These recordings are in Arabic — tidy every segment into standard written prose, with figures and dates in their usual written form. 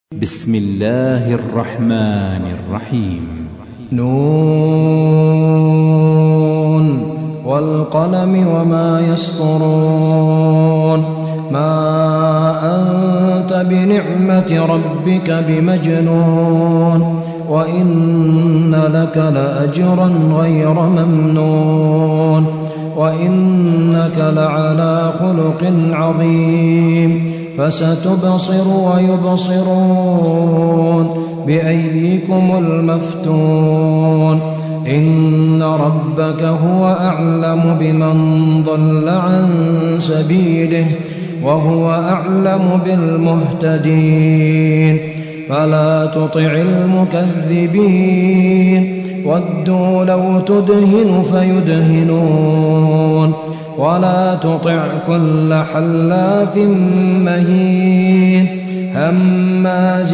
بسم الله الرحمن الرحيم. نون والقلم وما يسطرون. ما أنت بنعمة ربك بمجنون وإن لك لأجرا غير ممنون وإنك لعلى خلق عظيم. فستبصر ويبصرون بأيكم المفتون. إن ربك هو أعلم بمن ضل عن سبيله وهو أعلم بالمهتدين. فلا تطع المكذبين ودوا لو تدهن فيدهنون ولا تطع كل حلاف مهين هماز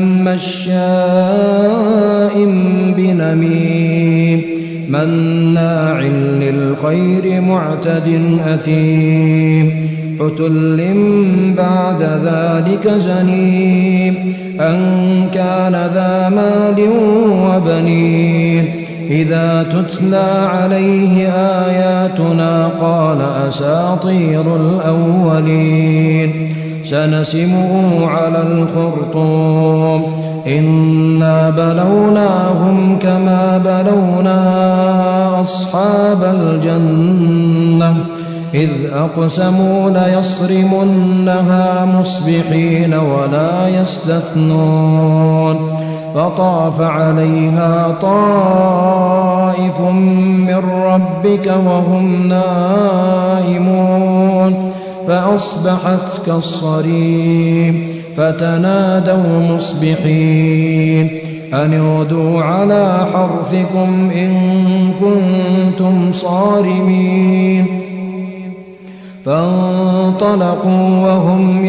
مشاء بنميم مناع للخير معتد أثيم عتل بعد ذلك زنيم أن كان ذا مال وبنين. إذا تتلى عليه آياتنا قال أساطير الأولين. سنسمه على الخرطوم. إنا بلوناهم كما بلونا أصحاب الجنة إذ أقسموا ليصرمنها مصبحين ولا يستثنون. فطاف عليها طائف من ربك وهم نائمون فأصبحت كالصريم. فتنادوا مصبحين أن اغدوا على حرثكم إن كنتم صارمين. فانطلقوا وهم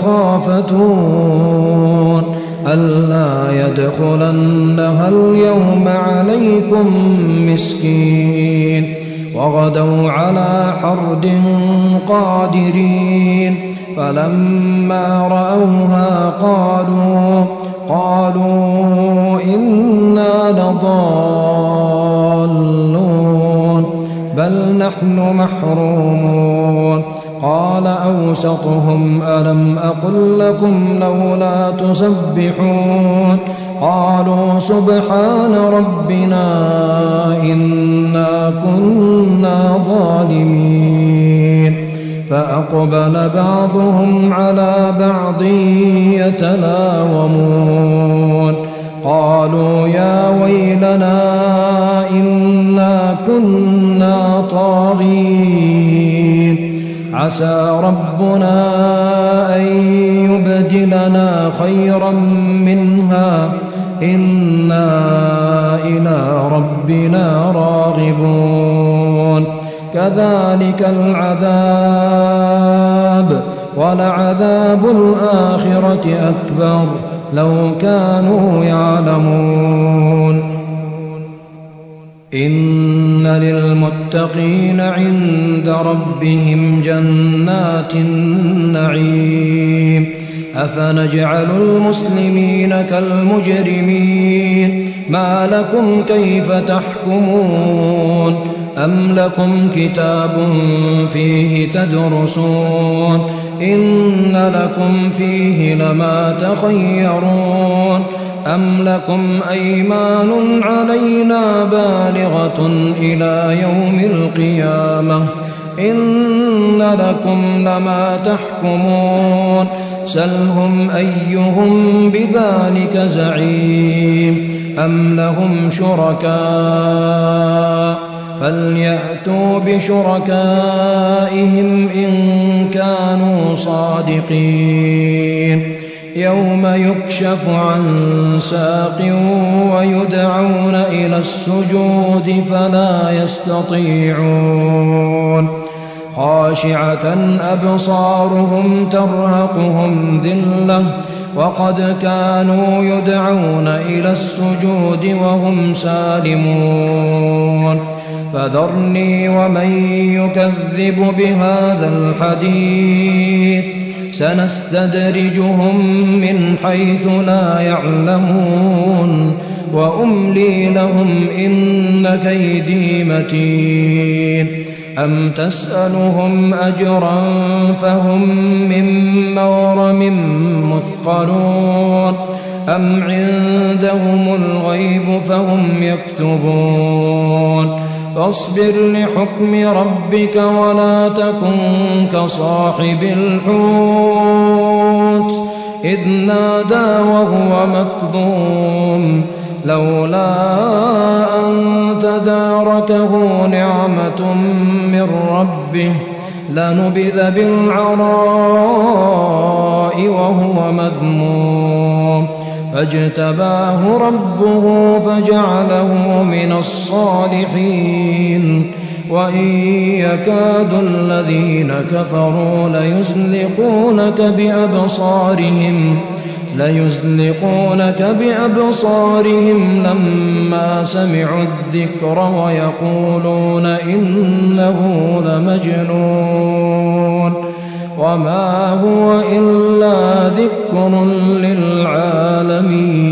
يتخافتون ألا يدخلنها اليوم عليكم مسكين. وغدوا على حرد قادرين. فلما رأوها قالوا إنا لضالون بل نحن محرومون. قال أوسطهم ألم أقل لكم لولا تسبحون. قالوا سبحان ربنا إنا كنا ظالمين. فأقبل بعضهم على بعض يتلاومون. قالوا يا ويلنا إنا كنا طاغين. عسى ربنا أن يبدلنا خيرا منها إنا إلى ربنا راغبون. كذلك العذاب ولعذاب الآخرة أكبر لو كانوا يعلمون. إن للمتقين عند ربهم جنات النعيم. أفنجعل المسلمين كالمجرمين ما لكم كيف تحكمون. أم لكم كتاب فيه تدرسون إن لكم فيه لما تخيرون. أم لكم أيمان علينا بالغة إلى يوم القيامة إن لكم لما تحكمون. سلهم أيهم بذلك زعيم. أم لهم شركاء فليأتوا بشركائهم إن كانوا صادقين. يوم يكشف عن ساق ويدعون إلى السجود فلا يستطيعون. خاشعة أبصارهم ترهقهم ذلة وقد كانوا يدعون إلى السجود وهم سالمون. فذرني ومن يكذب بهذا الحديث سنستدرجهم من حيث لا يعلمون وأملي لهم إن كيدي متين أم تسألهم أجرا فهم من مغرم مثقلون أم عندهم الغيب فهم يكتبون فاصبر لحكم ربك ولا تكن كصاحب الحوت إذ نادى وهو مكظوم لولا أن تداركه نعمة من ربه لنبذ بالعراء وهو مذموم فاجتباه ربه فجعله من الصالحين وإن يكاد الذين كفروا ليزلقونك بأبصارهم لما سمعوا الذكر ويقولون إنه لمجنون وما هو إلا ذكر للعالمين.